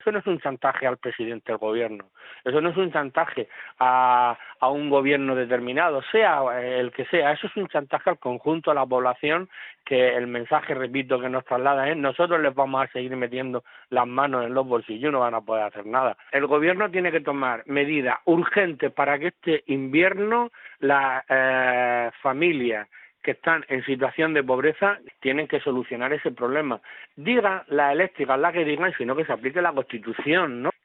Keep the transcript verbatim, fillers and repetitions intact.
Eso no es un chantaje al presidente del gobierno, eso no es un chantaje a, a un gobierno determinado, sea el que sea, eso es un chantaje al conjunto de la población, que el mensaje, repito, que nos traslada es: nosotros les vamos a seguir metiendo las manos en los bolsillos y no van a poder hacer nada. El gobierno tiene que tomar medidas urgentes para que este invierno las eh, familias que están en situación de pobreza tienen que solucionar ese problema. Digan las eléctricas la que digan, sino que se aplique la Constitución, ¿no?